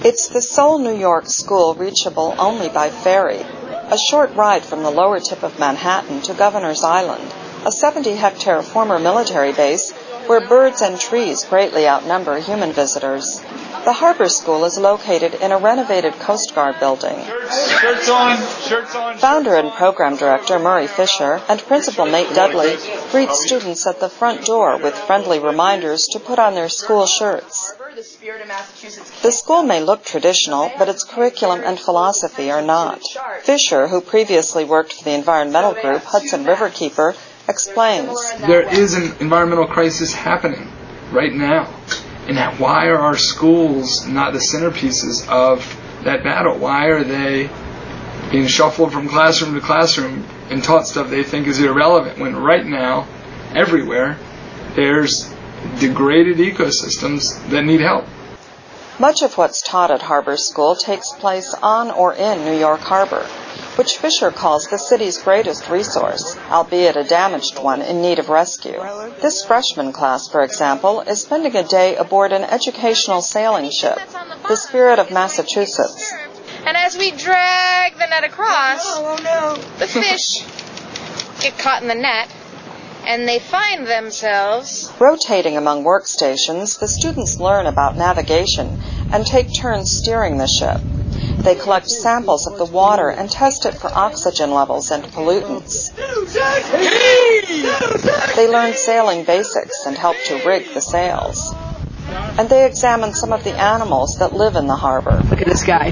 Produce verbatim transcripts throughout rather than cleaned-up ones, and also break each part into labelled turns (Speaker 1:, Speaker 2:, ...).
Speaker 1: It's the sole New York school reachable only by ferry, a short ride from the lower tip of Manhattan to Governor's Island, a seventy-hectare former military base where birds and trees greatly outnumber human visitors. The Harbor School is located in a renovated Coast Guard building.
Speaker 2: Shirts, shirts on, shirts on.
Speaker 1: Founder and program director Murray Fisher and Principal Nate Dudley greet students at the front door with friendly reminders to put on their school shirts. The school may look traditional, but its curriculum and philosophy are not. Fisher, who previously worked for the environmental group Hudson Riverkeeper, explains.
Speaker 3: There is an environmental crisis happening right now. And that why are our schools not the centerpieces of that battle? Why are they being shuffled from classroom to classroom and taught stuff they think is irrelevant, when right now, everywhere, there's degraded ecosystems that need help?
Speaker 1: Much of what's taught at Harbor School takes place on or in New York Harbor, which Fisher calls the city's greatest resource, albeit a damaged one in need of rescue. This freshman class, for example, is spending a day aboard an educational sailing ship, the Spirit of Massachusetts.
Speaker 4: And as we drag the net across, the fish get caught in the net, and they find themselves.
Speaker 1: Rotating among workstations, the students learn about navigation and take turns steering the ship. They collect samples of the water and test it for oxygen levels and pollutants. They learn sailing basics and help to rig the sails. And they examine some of the animals that live in the harbor.
Speaker 5: Look at this guy.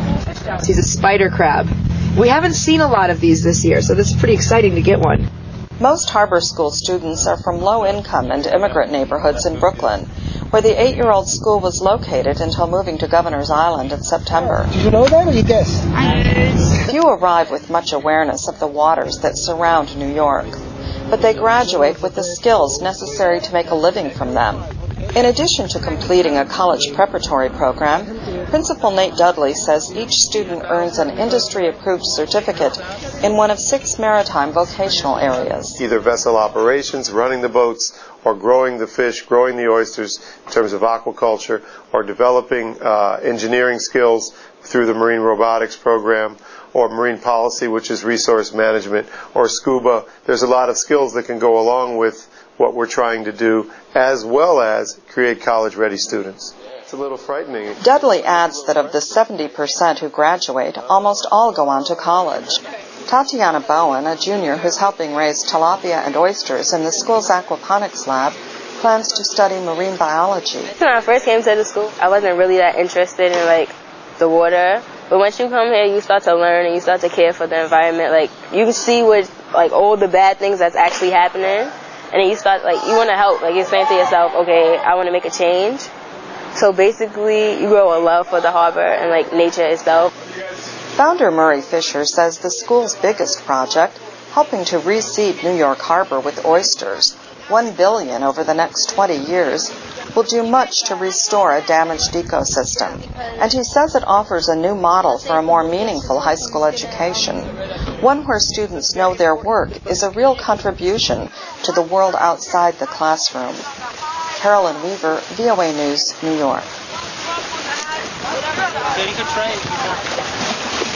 Speaker 5: He's a spider crab. We haven't seen a lot of these this year, so this is pretty exciting to get one.
Speaker 1: Most Harbor School students are from low-income and immigrant neighborhoods in Brooklyn, where the eight-year-old school was located until moving to Governor's Island in September.
Speaker 6: Did you know that, or you guess?
Speaker 1: Few arrive with much awareness of the waters that surround New York, but they graduate with the skills necessary to make a living from them. In addition to completing a college preparatory program, Principal Nate Dudley says each student earns an industry-approved certificate in one of six maritime vocational areas.
Speaker 7: Either vessel operations, running the boats, or growing the fish, growing the oysters in terms of aquaculture, or developing uh, engineering skills through the Marine Robotics Program, or marine policy, which is resource management, or scuba. There's a lot of skills that can go along with what we're trying to do, as well as create college-ready students. It's a little frightening.
Speaker 1: Dudley adds that of the seventy percent who graduate, almost all go on to college. Tatiana Bowen, a junior who's helping raise tilapia and oysters in the school's aquaponics lab, plans to study marine biology.
Speaker 8: When I first came to the school, I wasn't really that interested in, like, the water. But once you come here, you start to learn and you start to care for the environment. Like, you can see what, like, all the bad things that's actually happening. And then you start, like, you want to help. Like, you're saying to yourself, okay, I want to make a change. So basically, you grow a love for the harbor and, like, nature itself.
Speaker 1: Founder Murray Fisher says the school's biggest project, helping to reseed New York Harbor with oysters, one billion dollars over the next twenty years, will do much to restore a damaged ecosystem. And he says it offers a new model for a more meaningful high school education, one where students know their work is a real contribution to the world outside the classroom. Carolyn Weaver, V O A News, New York.